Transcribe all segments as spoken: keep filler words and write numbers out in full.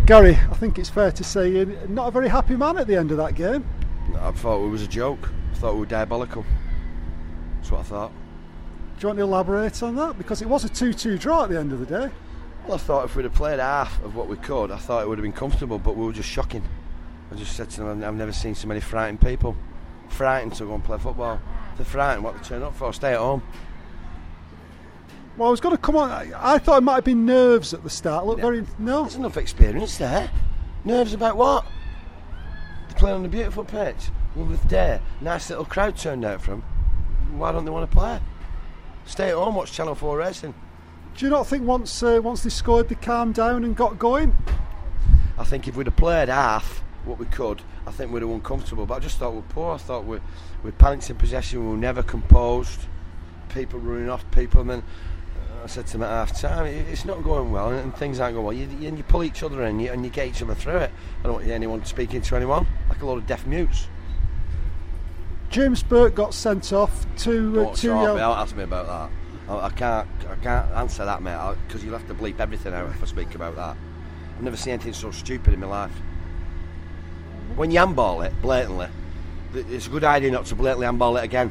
Gary, I think it's fair to say you're not a very happy man at the end of that game. I thought it was a joke. I thought we were diabolical. That's what I thought. Do you want to elaborate on that? Because it was a two two draw at the end of the day. Well, I thought if we'd have played half of what we could, I thought it would have been comfortable, but we were just shocking. I just said to them, I've never seen so many frightened people. Frightened to go and play football. They're frightened what they turn up for, stay at home. Well, I was going to come on. I, I thought it might have been nerves at the start. Look, No. very no. There's enough experience there. Nerves about what? They're playing on a beautiful pitch. With Dare, nice little crowd turned out for them. Why don't they want to play? Stay at home, watch Channel four Racing. Do you not think once uh, once they scored, they calmed down and got going? I think if we'd have played half what we could, I think we'd have won comfortable. But I just thought we were poor. I thought we we panicked in possession. We were never composed. People running off people, and then uh, I said to them at half time, it's not going well, and, and things aren't going well. You, you, and you pull each other in, you, and you get each other through it. I don't want anyone speaking to anyone like a load of deaf mutes. James Burke got sent off to uh, Don't two talk, yellow. mate, don't ask me about that. I, I can't, I can't answer that, mate, because you'll have to bleep everything out if I speak about that. I've never seen anything so stupid in my life. When you handball it blatantly, it's a good idea not to blatantly handball it again.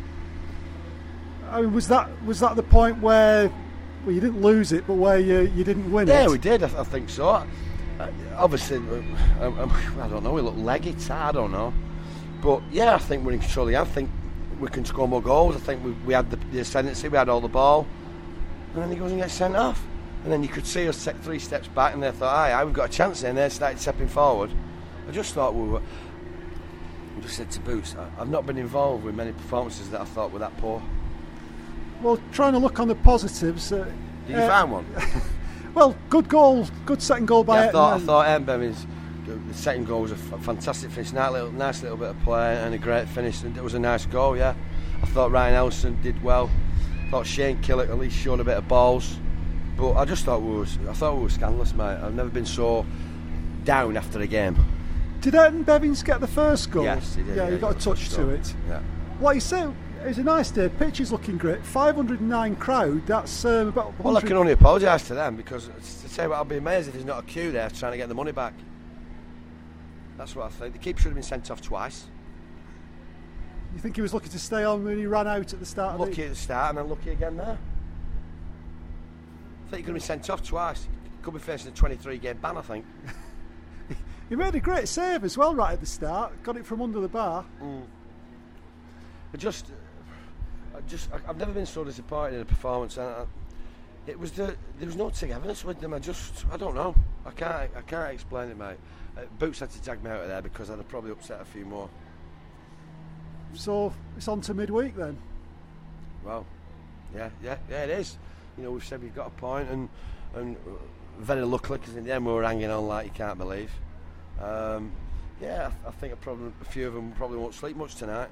I mean, was that was that the point where well, you didn't lose it, but where you you didn't win Yeah, it? we did. I, I think so. Uh, obviously, uh, um, I don't know. We look leggy. I don't know. But yeah, I think we're in control of the game. I think we can score more goals. I think we, we had the, the ascendancy, we had all the ball, and then he goes and gets sent off. And then you could see us take three steps back, and they thought, aye, aye, we've got a chance there, and they started stepping forward. I just thought we were. I just said to Boots, I, I've not been involved with many performances that I thought were that poor. Well, trying to look on the positives. Uh, Did you uh, find one? Well, good goal, good second goal by. Yeah, I thought, I Etton. thought Aaron Bevins, the second goal was a f- fantastic finish, nice little, nice little bit of play and a great finish, and it was a nice goal, yeah. I thought Ryan Ellison did well. I thought Shane Killick at least showed a bit of balls, but I just thought we were, I thought we were scandalous, mate. I've never been so down after a game. Did Etton Bevins get the first goal? Yes, he did. Yeah, yeah, he got a the touch first to goal. it. Yeah. Like you say, it was a nice day. Pitch is looking great. five hundred nine crowd. That's uh, about. one hundred Well, I can only apologise to them because to say what I'll be amazed if there's not a queue there trying to get the money back. That's what I think. The keeper should have been sent off twice. You think he was looking to stay on when he ran out at the start? Lucky Of the... at the start and then lucky again there. I think he could have been sent off twice. Could be facing a twenty-three game ban, I think. He made a great save as well right at the start. Got it from under the bar. Mm. I just, I just, I- I've never been so disappointed in a performance. And I, it was the there was no togetherness with them. I just, I don't know. I can't, I can't explain it, mate. Uh, Boots had to tag me out of there because I'd have probably upset a few more. So it's on to midweek then. Well, yeah, yeah, yeah, it is. You know, we've said we've got a point, and and uh, very luckily, because in the end we were hanging on like you can't believe. Um, yeah, I, I think a, problem, a few of them probably won't sleep much tonight.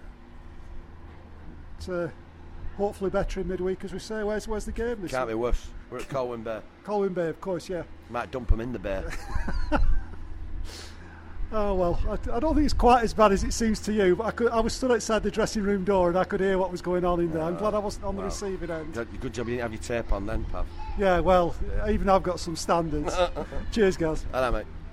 It's, uh, hopefully better in midweek, as we say. Where's where's the game this Can't be week? worse. We're at Colwyn Bay. Colwyn Bay, of course, yeah. Might dump them in the bay. Oh well, I, I don't think it's quite as bad as it seems to you. But I could, I was stood outside the dressing room door and I could hear what was going on in there. I'm glad I wasn't on the Wow. receiving end. Good, good job you didn't have your tape on then, Pav. Yeah, well, even I've got some standards. Cheers, guys. Hello, mate.